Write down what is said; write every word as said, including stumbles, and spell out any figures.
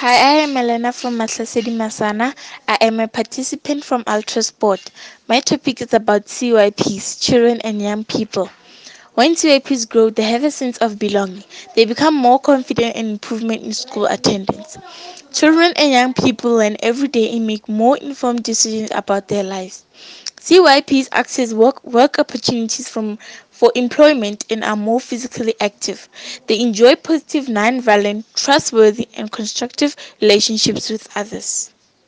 Hi, I am Elena from Maslasedi Masana. I am a participant from Ultra Sport. My topic is about C Y Ps, children and young people. When C Y Ps grow, they have a sense of belonging. They become more confident and improvement in school attendance. Children and young people learn every day and make more informed decisions about their lives. C Y Ps access work, work opportunities from, for employment and are more physically active. They enjoy positive, non-violent, trustworthy, and constructive relationships with others.